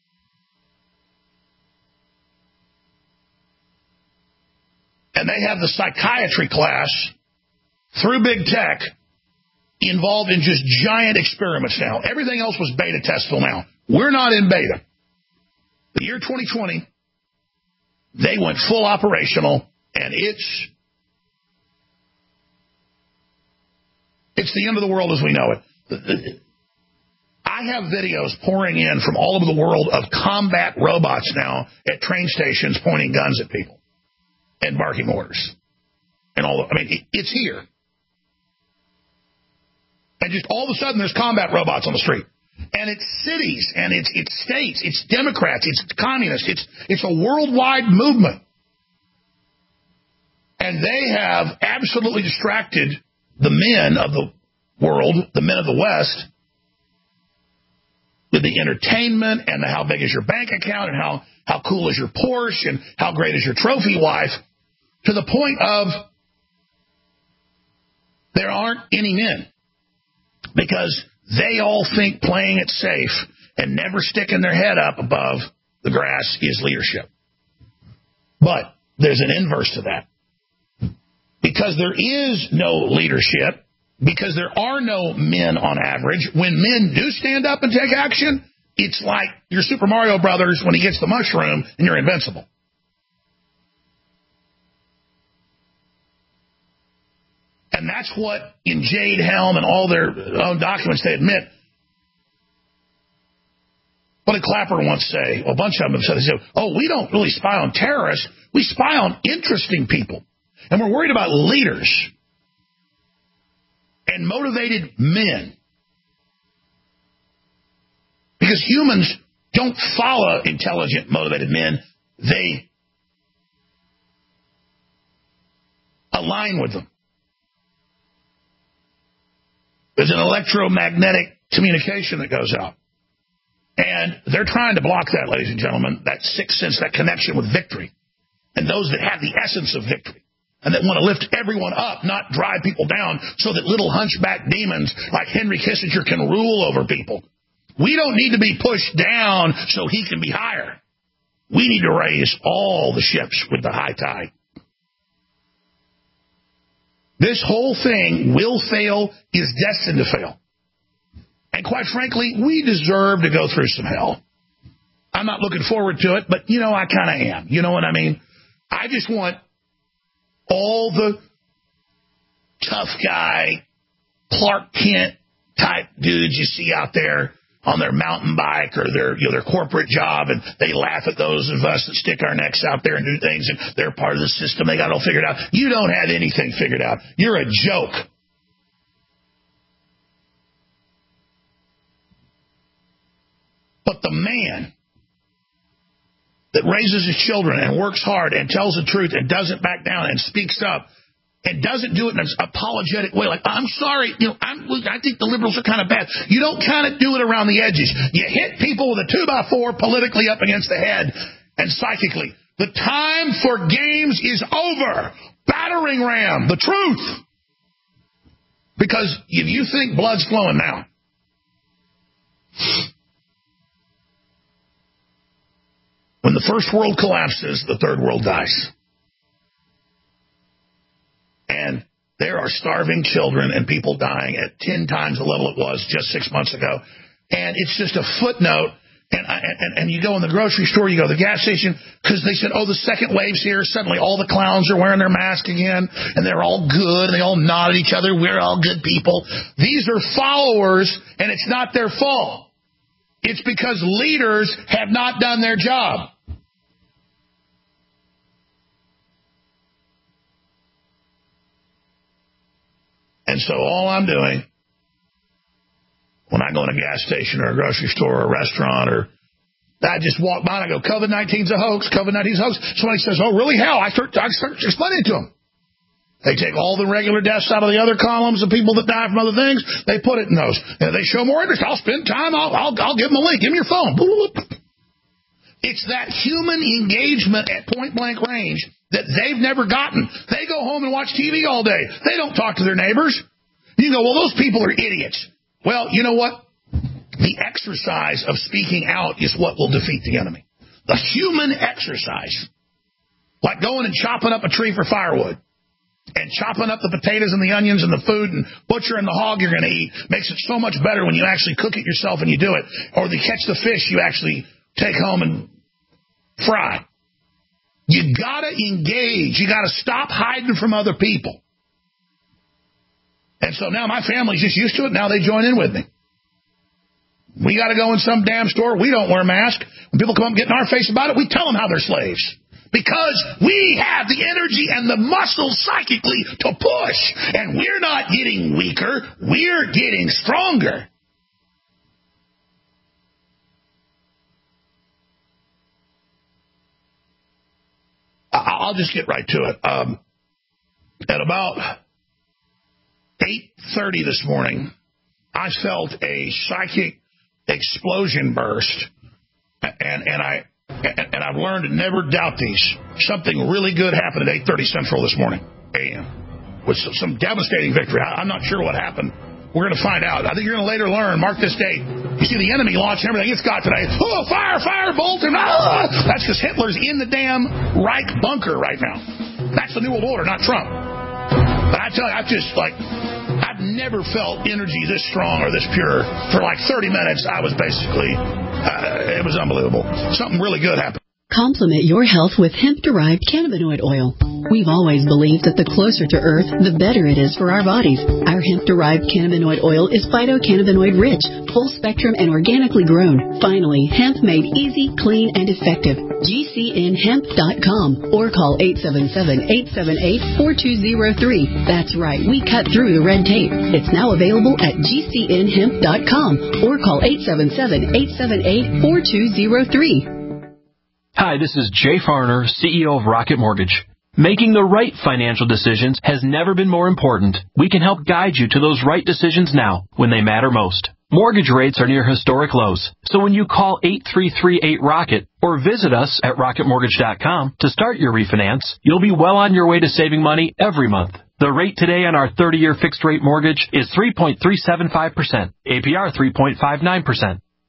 And they have the psychiatry class through big tech involved in just giant experiments now. Everything else was beta test till now. We're not in beta. The year twenty twenty, they went full operational, and it's it's the end of the world as we know it. I have videos pouring in from all over the world of combat robots now at train stations pointing guns at people and barking orders. And all, I mean, it's here. And just all of a sudden there's combat robots on the street. And it's cities, and it's it's states, it's Democrats, it's communists, it's it's a worldwide movement. And they have absolutely distracted the men of the world, the men of the West, with the entertainment and the how big is your bank account and how, how cool is your Porsche and how great is your trophy wife, to the point of there aren't any men because they all think playing it safe and never sticking their head up above the grass is leadership. But there's an inverse to that. Because there is no leadership, because there are no men on average, when men do stand up and take action, it's like your Super Mario Brothers when he gets the mushroom and you're invincible. And that's what in Jade Helm and all their own documents they admit. What did Clapper once say? Well, a bunch of them have said, they said, oh, we don't really spy on terrorists. We spy on interesting people. And we're worried about leaders and motivated men. Because humans don't follow intelligent, motivated men. They align with them. There's an electromagnetic communication that goes out. And they're trying to block that, ladies and gentlemen, that sixth sense, that connection with victory. And those that have the essence of victory. And that want to lift everyone up, not drive people down so that little hunchback demons like Henry Kissinger can rule over people. We don't need to be pushed down so he can be higher. We need to raise all the ships with the high tide. This whole thing will fail, is destined to fail. And quite frankly, we deserve to go through some hell. I'm not looking forward to it, but, you know, I kind of am. You know what I mean? I just want all the tough guy, Clark Kent type dudes you see out there on their mountain bike or their, you know, their corporate job, and they laugh at those of us that stick our necks out there and do things, and they're part of the system. They got it all figured out. You don't have anything figured out. You're a joke. But the man that raises his children and works hard and tells the truth and doesn't back down and speaks up and doesn't do it in an apologetic way, like, I'm sorry, you know, I'm, I think the liberals are kind of bad. You don't kind of do it around the edges. You hit people with a two by four politically up against the head and psychically. The time for games is over. Battering ram, the truth. Because if you think blood's flowing now, when the first world collapses, the third world dies. And there are starving children and people dying at ten times the level it was just six months ago. And it's just a footnote. And, I, and, and you go in the grocery store, you go to the gas station, because they said, oh, the second wave's here. Suddenly all the clowns are wearing their mask again, and they're all good, and they all nod at each other. We're all good people. These are followers, and it's not their fault. It's because leaders have not done their job. And so all I'm doing when I go in a gas station or a grocery store or a restaurant, or I just walk by and I go, COVID nineteen's a hoax, COVID nineteen's a hoax. Somebody says, oh, really? How? I start, I start explaining it to them. They take all the regular deaths out of the other columns of people that die from other things. They put it in those. And they show more interest. I'll spend time. I'll, I'll, I'll give them a link. Give me your phone. It's that human engagement at point blank range that they've never gotten. They go home and watch T V all day. They don't talk to their neighbors. You go, well, those people are idiots. Well, you know what? The exercise of speaking out is what will defeat the enemy. The human exercise. Like going and chopping up a tree for firewood, and chopping up the potatoes and the onions and the food and butchering the hog you're going to eat makes it so much better when you actually cook it yourself and you do it. Or you catch the fish you actually take home and fry. You got to engage. You got to stop hiding from other people. And so now my family's just used to it. Now they join in with me. We got to go in some damn store. We don't wear masks. When people come up and get in our face about it, we tell them how they're slaves. Because we have the energy and the muscle psychically to push. And we're not getting weaker. We're getting stronger. I'll just get right to it. Um, at about eight thirty this morning, I felt a psychic explosion burst. And, and I... And I've learned to never doubt these. Something really good happened at eight thirty Central this morning, A M, with some devastating victory. I'm not sure what happened. We're going to find out. I think you're going to later learn. Mark this date. You see the enemy launching everything it's got today. Oh, fire, fire, bolt, and ah! That's because Hitler's in the damn Reich bunker right now. That's the New World Order, not Trump. But I tell you, I've just, like, I've never felt energy this strong or this pure. For like thirty minutes, I was basically, uh, it was unbelievable. Something really good happened. Complement your health with hemp-derived cannabinoid oil. We've always believed that the closer to Earth, the better it is for our bodies. Our hemp-derived cannabinoid oil is phytocannabinoid rich, full spectrum, and organically grown. Finally, hemp made easy, clean, and effective. G C N hemp dot com or call eight seven seven, eight seven eight, four two zero three. That's right, we cut through the red tape. It's now available at G C N hemp dot com or call eight seven seven, eight seven eight, four two zero three. Hi, this is Jay Farner, C E O of Rocket Mortgage. Making the right financial decisions has never been more important. We can help guide you to those right decisions now, when they matter most. Mortgage rates are near historic lows, so when you call eight three three eight ROCKET or visit us at rocket mortgage dot com to start your refinance, you'll be well on your way to saving money every month. The rate today on our thirty-year fixed-rate mortgage is three point three seven five percent, A P R three point five nine percent.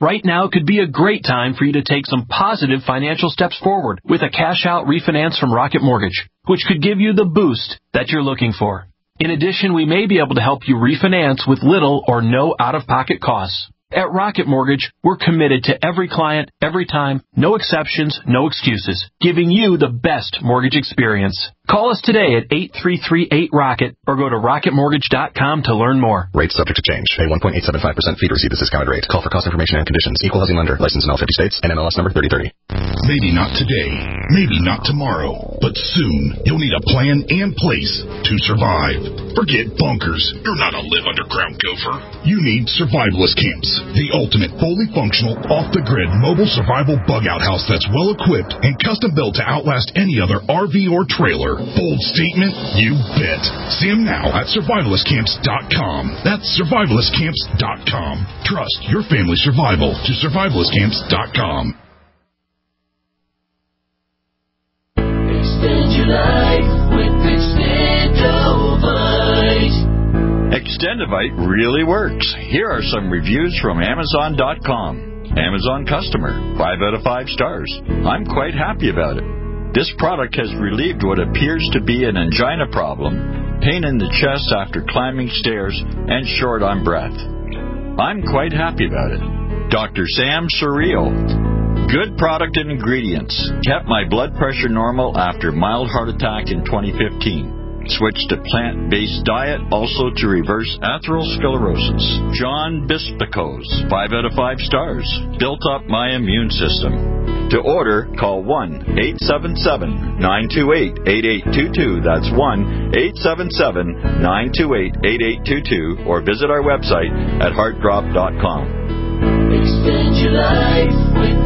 Right now could be a great time for you to take some positive financial steps forward with a cash-out refinance from Rocket Mortgage, which could give you the boost that you're looking for. In addition, we may be able to help you refinance with little or no out-of-pocket costs. At Rocket Mortgage, we're committed to every client, every time, no exceptions, no excuses, giving you the best mortgage experience. Call us today at eight three three eight ROCKET or go to rocket mortgage dot com to learn more. Rates subject to change. Pay one point eight seven five percent fee to receive this discounted rate. Call for cost information and conditions. Equal housing lender. Licensed in all fifty states. N M L S number thirty thirty. Maybe not today. Maybe not tomorrow. But soon, you'll need a plan and place to survive. Forget bunkers. You're not a live underground gopher. You need survivalist camps. The ultimate, fully functional, off-the-grid mobile survival bug-out house that's well-equipped and custom-built to outlast any other R V or trailer. Bold statement? You bet. See them now at survivalist camps dot com. That's survivalist camps dot com. Trust your family's survival to survivalist camps dot com. Extend your life with Extendovite. Extendovite really works. Here are some reviews from Amazon dot com. Amazon customer, five out of five stars. I'm quite happy about it. This product has relieved what appears to be an angina problem, pain in the chest after climbing stairs, and short on breath. I'm quite happy about it. Doctor Sam Surreal. Good product and ingredients. Kept my blood pressure normal after mild heart attack in twenty fifteen. Switched to plant-based diet, also to reverse atherosclerosis. John Bispicos, five out of five stars. Built up my immune system. To order, call one eight seven seven, nine two eight, eight eight two two. That's one eight seven seven, nine two eight, eight eight two two. Or visit our website at heart drop dot com. Extend your life with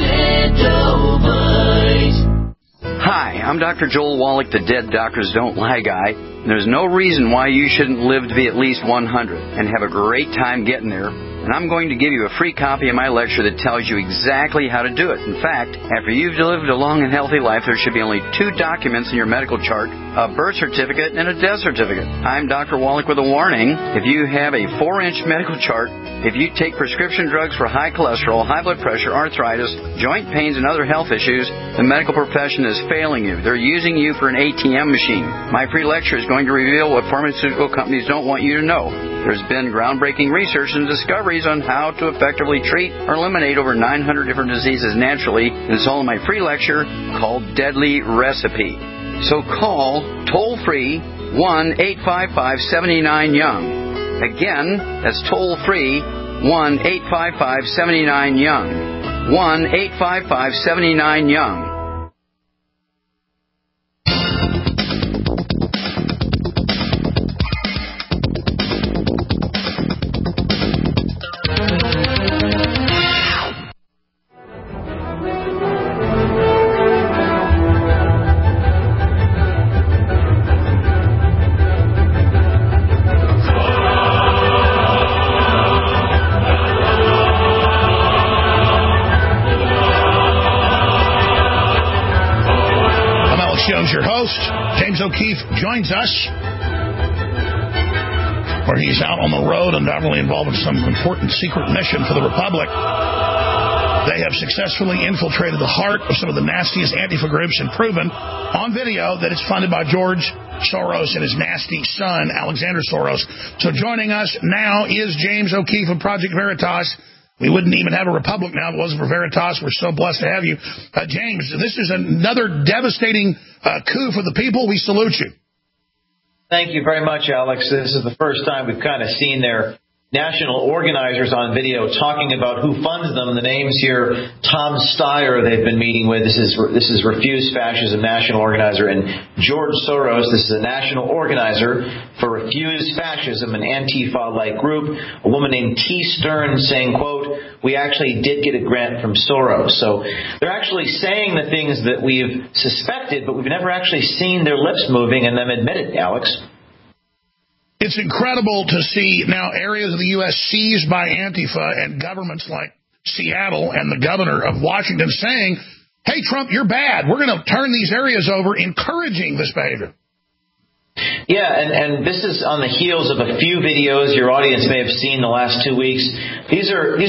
Extendovite. Hi, I'm Doctor Joel Wallach, the Dead Doctors Don't Lie guy. There's no reason why you shouldn't live to be at least one hundred and have a great time getting there. And I'm going to give you a free copy of my lecture that tells you exactly how to do it. In fact, after you've lived a long and healthy life, there should be only two documents in your medical chart, a birth certificate and a death certificate. I'm Doctor Wallach with a warning. If you have a four-inch medical chart, if you take prescription drugs for high cholesterol, high blood pressure, arthritis, joint pains, and other health issues, the medical profession is failing you. They're using you for an A T M machine. My free lecture is going to reveal what pharmaceutical companies don't want you to know. There's been groundbreaking research and discoveries on how to effectively treat or eliminate over nine hundred different diseases naturally. And it's all in my free lecture called Deadly Recipe. So call toll-free one eight five five, seven nine, young. Again, that's toll-free one eight five five, seven nine, young. one eight five five, seven nine, young. Your host, James O'Keefe, joins us where he's out on the road, undoubtedly involved in some important secret mission for the Republic. They have successfully infiltrated the heart of some of the nastiest Antifa groups and proven on video that it's funded by George Soros and his nasty son, Alexander Soros. So joining us now is James O'Keefe of Project Veritas. We wouldn't even have a republic now if it wasn't for Veritas. We're so blessed to have you. Uh, James, this is another devastating uh, coup for the people. We salute you. Thank you very much, Alex. This is the first time we've kind of seen their national organizers on video talking about who funds them. The names here, Tom Steyer they've been meeting with. This is this is Refuse Fascism national organizer. And George Soros, this is a national organizer for Refuse Fascism, an Antifa-like group. A woman named T. Stern saying, quote, we actually did get a grant from Soros. So they're actually saying the things that we've suspected, but we've never actually seen their lips moving and them admit it, Alex. It's incredible to see now areas of the U S seized by Antifa and governments like Seattle and the governor of Washington saying, hey, Trump, you're bad. We're going to turn these areas over, encouraging this behavior. Yeah, and, and this is on the heels of a few videos your audience may have seen the last two weeks. These are these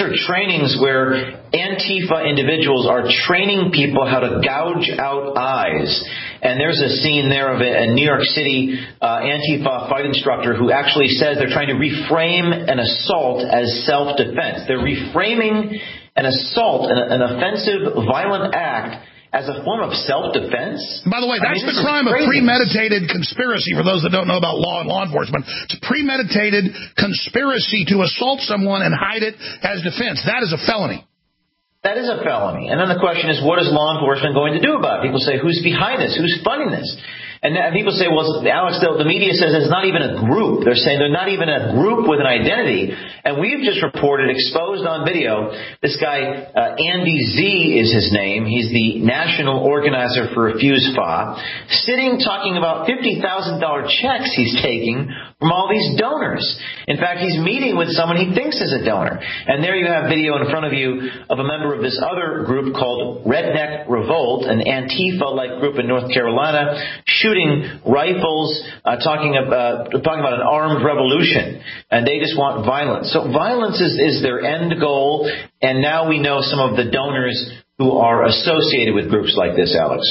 are trainings where Antifa individuals are training people how to gouge out eyes. And there's a scene there of a, a New York City uh, Antifa fight instructor who actually says they're trying to reframe an assault as self-defense. They're reframing an assault, an, an offensive, violent act, as a form of self-defense. By the way, that's I mean, the crime of premeditated conspiracy, for those that don't know about law and law enforcement. It's premeditated conspiracy to assault someone and hide it as defense. That is a felony. That is a felony. And then the question is, what is law enforcement going to do about it? People say, who's behind this? Who's funding this? And people say, well, Alex, the media says it's not even a group. They're saying they're not even a group with an identity. And we've just reported, exposed on video, this guy, uh, Andy Z is his name. He's the national organizer for Refuse F A, sitting talking about fifty thousand dollars checks he's taking from all these donors. In fact, he's meeting with someone he thinks is a donor. And there you have video in front of you of a member of this other group called Redneck Revolt, an Antifa-like group in North Carolina, shooting rifles, uh, talking about talking about an armed revolution, and they just want violence. So violence is, is their end goal, and now we know some of the donors who are associated with groups like this, Alex.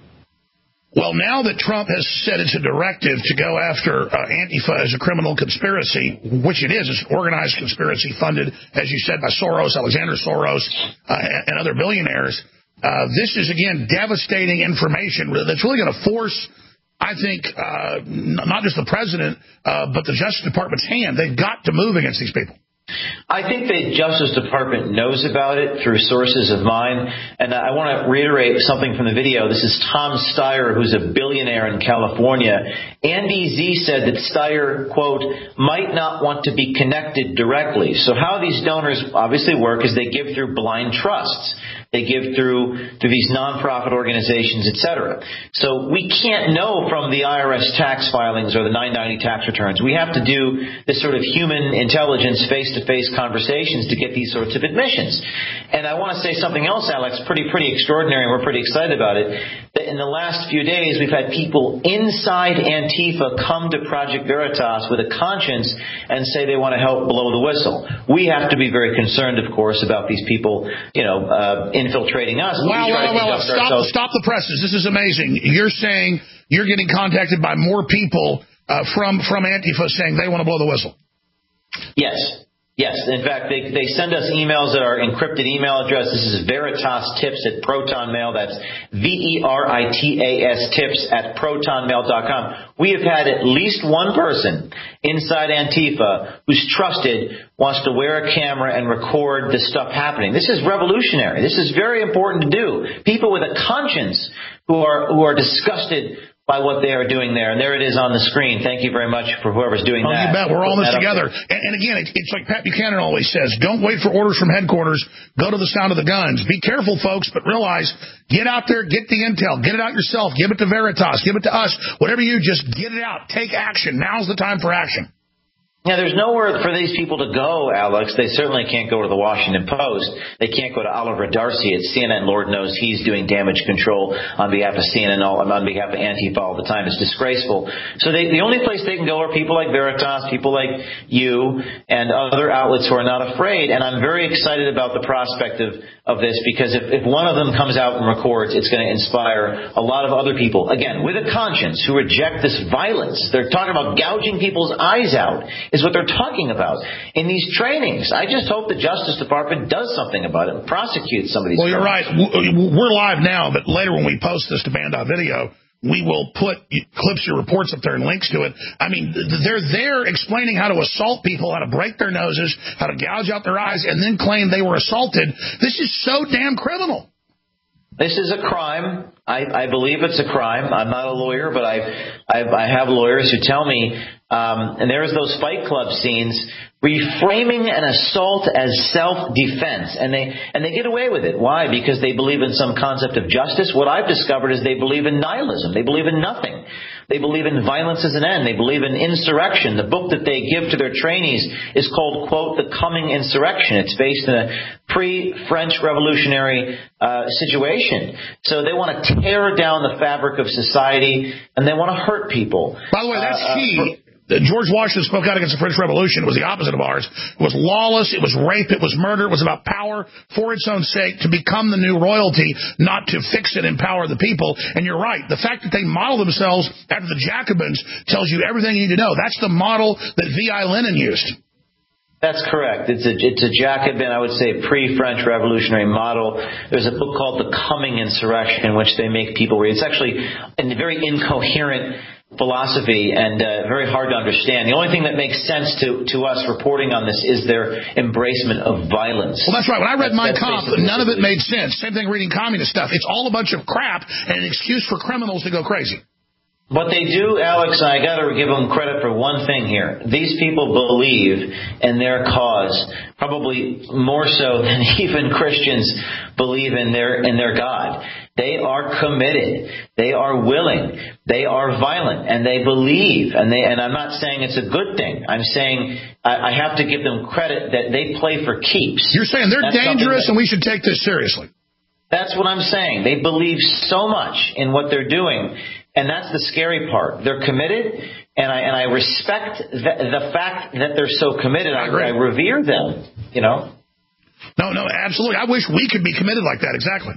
Well, now that Trump has said it's a directive to go after uh, Antifa as a criminal conspiracy, which it is, it's an organized conspiracy funded, as you said, by Soros, Alexander Soros, uh, and, and other billionaires, uh, this is, again, devastating information that's really going to force, I think, uh, not just the president, uh, but the Justice Department's hand. They've got to move against these people. I think the Justice Department knows about it through sources of mine, and I want to reiterate something from the video. This is Tom Steyer, who's a billionaire in California. Andy Z said that Steyer, quote, might not want to be connected directly. So how these donors obviously work is they give through blind trusts. They give through through these nonprofit organizations, et cetera. So we can't know from the I R S tax filings or the nine ninety tax returns. We have to do this sort of human intelligence face-to-face conversations to get these sorts of admissions. And I want to say something else, Alex, pretty pretty extraordinary, and we're pretty excited about it. That in the last few days, we've had people inside Antifa come to Project Veritas with a conscience and say they want to help blow the whistle. We have to be very concerned, of course, about these people, you know, uh, infiltrating us. Wow, wow, wow, stop, stop the presses. This is amazing. You're saying you're getting contacted by more people uh, from, from Antifa saying they want to blow the whistle. Yes. Yes. In fact, they, they send us emails at our encrypted email address. This is Veritas Tips at Proton Mail. That's V E R I T A S tips at proton mail dot com. We have had at least one person inside Antifa who's trusted wants to wear a camera and record the stuff happening. This is revolutionary. This is very important to do. People with a conscience who are who are disgusted by what they are doing there. And there it is on the screen. Thank you very much for whoever's doing oh, that. You bet. We're all in this together. And, and again, it, it's like Pat Buchanan always says, don't wait for orders from headquarters. Go to the sound of the guns. Be careful, folks, but realize, get out there, get the intel, get it out yourself, give it to Veritas, give it to us. Whatever you, just get it out. Take action. Now's the time for action. Now, there's nowhere for these people to go, Alex. They certainly can't go to the Washington Post. They can't go to Oliver Darcy at C N N. Lord knows he's doing damage control on behalf of C N N, all, on behalf of Antifa all the time. It's disgraceful. So they, the only place they can go are people like Veritas, people like you, and other outlets who are not afraid. And I'm very excited about the prospect of, of this, because if, if one of them comes out and records, it's going to inspire a lot of other people, again, with a conscience, who reject this violence. They're talking about gouging people's eyes out, is what they're talking about in these trainings. I just hope the Justice Department does something about it and prosecutes some of these. Well, you're crimes. right. We're live now, but later when we post this to Band.video, we will put clips, your reports up there and links to it. I mean, they're there explaining how to assault people, how to break their noses, how to gouge out their eyes, and then claim they were assaulted. This is so damn criminal. This is a crime. I, I believe it's a crime. I'm not a lawyer, but I, I, I have lawyers who tell me, um, and there's those Fight Club scenes, reframing an assault as self-defense, and they and they get away with it. Why? Because they believe in some concept of justice. What I've discovered is they believe in nihilism. They believe in nothing. They believe in violence as an end. They believe in insurrection. The book that they give to their trainees is called, quote, The Coming Insurrection. It's based in a pre-French revolutionary uh, situation. So they want to tear down the fabric of society, and they want to hurt people. By the way, that's uh, key. Uh, for, George Washington spoke out against the French Revolution. It was the opposite of ours. It was lawless. It was rape. It was murder. It was about power for its own sake to become the new royalty, not to fix it and empower the people. And you're right. The fact that they model themselves after the Jacobins tells you everything you need to know. That's the model that V I Lenin used. That's correct. It's a, it's a Jacobin, I would say, pre-French revolutionary model. There's a book called The Coming Insurrection in which they make people read. It's actually a very incoherent philosophy and uh, very hard to understand. The only thing that makes sense to, to us reporting on this is their embracement of violence. Well, that's right. When I read that's, Mein Kampf, none of it made sense. Same thing reading communist stuff. It's all a bunch of crap and an excuse for criminals to go crazy. What they do, Alex, I got to give them credit for one thing here. These people believe in their cause, probably more so than even Christians believe in their in their God. They are committed. They are willing. They are violent, and they believe. And they and I'm not saying it's a good thing. I'm saying I, I have to give them credit that they play for keeps. You're saying they're That's dangerous, that, and we should take this seriously. That's what I'm saying. They believe so much in what they're doing. And that's the scary part. They're committed, and I and I respect the, the fact that they're so committed. I, I revere them, you know. No, no, absolutely. I wish we could be committed like that, exactly.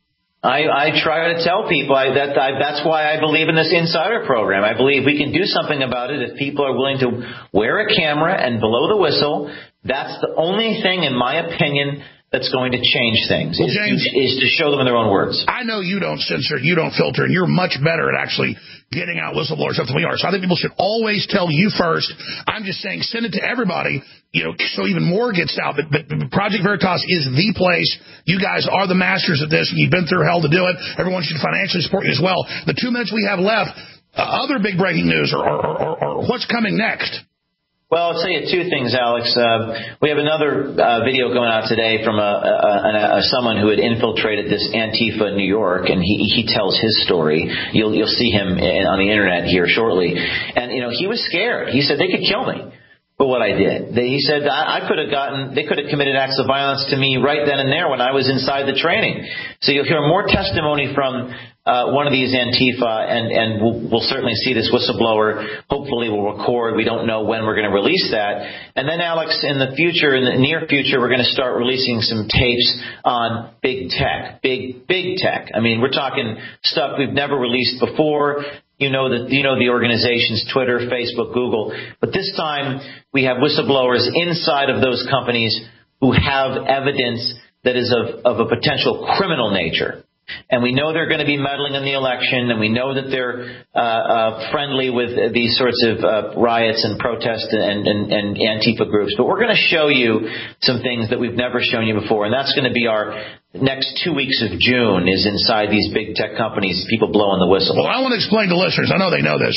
I, I try to tell people I, that I, that's why I believe in this insider program. I believe we can do something about it if people are willing to wear a camera and blow the whistle. That's the only thing, in my opinion, that's going to change things, well, is, James, is to show them in their own words. I know you don't censor, you don't filter, and you're much better at actually getting out whistleblowers stuff than we are. So I think people should always tell you first. I'm just saying send it to everybody, you know, so even more gets out. But, but Project Veritas is the place. You guys are the masters of this, and you've been through hell to do it. Everyone should financially support you as well. The two minutes we have left, uh, other big breaking news or, or, or, or what's coming next? Well, I'll tell you two things, Alex. Uh, we have another uh, video going out today from a, a, a, a someone who had infiltrated this Antifa in New York, and he, he tells his story. You'll, you'll see him in, on the internet here shortly. And, you know, he was scared. He said they could kill me for what I did. They, he said I, I could have gotten, they could have committed acts of violence to me right then and there when I was inside the training. So you'll hear more testimony from Uh, one of these Antifa, and, and we'll, we'll certainly see this whistleblower. Hopefully we'll record. We don't know when we're going to release that. And then, Alex, in the future, in the near future, we're going to start releasing some tapes on big tech, big, big tech. I mean, we're talking stuff we've never released before. You know the, you know the organizations, Twitter, Facebook, Google. But this time we have whistleblowers inside of those companies who have evidence that is of, of a potential criminal nature. And we know they're going to be meddling in the election, and we know that they're uh, uh, friendly with these sorts of uh, riots and protests and, and, and Antifa groups. But we're going to show you some things that we've never shown you before, and that's going to be our next two weeks of June is inside these big tech companies, people blowing the whistle. Well, I want to explain to listeners. I know they know this.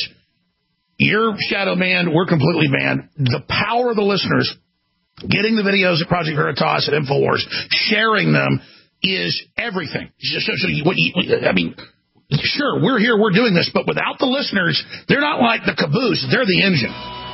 You're shadow banned. We're completely banned. The power of the listeners, getting the videos at Project Veritas, at InfoWars, sharing them, is everything. So, so you, what you, I mean, sure, we're here, we're doing this, but without the listeners, they're not like the caboose. They're the engine.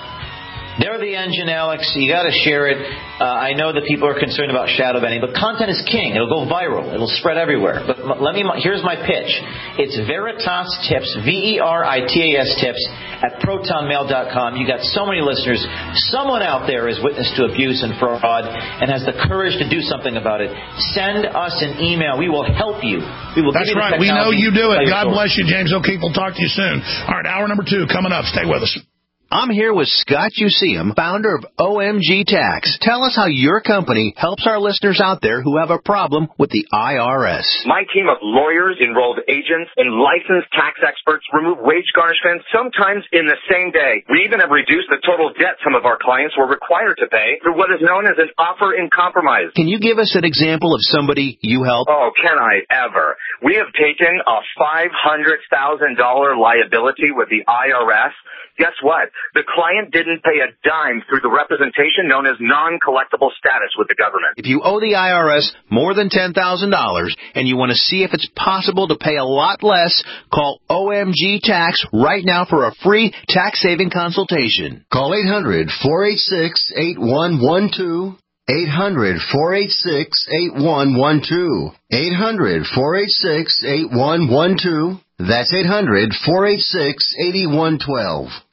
They're the engine, Alex. You got to share it. Uh, I know that people are concerned about shadow banning, but content is king. It'll go viral. It'll spread everywhere. But let me. Here's my pitch. It's Veritas Tips, V E R I T A S Tips at proton mail dot com. You got so many listeners. Someone out there is witness to abuse and fraud and has the courage to do something about it. Send us an email. We will help you. We will. That's give you right. the We know you do it. God story. bless you, James O'Keefe. We'll talk to you soon. All right, hour number two coming up. Stay with us. I'm here with Scott Useum, founder of O M G Tax. Tell us how your company helps our listeners out there who have a problem with the I R S. My team of lawyers, enrolled agents, and licensed tax experts remove wage garnishments sometimes in the same day. We even have reduced the total debt some of our clients were required to pay through what is known as an offer in compromise. Can you give us an example of somebody you help? Oh, can I ever? We have taken a five hundred thousand dollars liability with the I R S. Guess what? The client didn't pay a dime through the representation known as non-collectible status with the government. If you owe the I R S more than ten thousand dollars and you want to see if it's possible to pay a lot less, call O M G Tax right now for a free tax-saving consultation. Call eight hundred, four eight six, eight one one two. eight hundred, four eight six, eight one one two. eight hundred, four eight six, eight one one two. That's eight hundred, four eight six, eight one one two.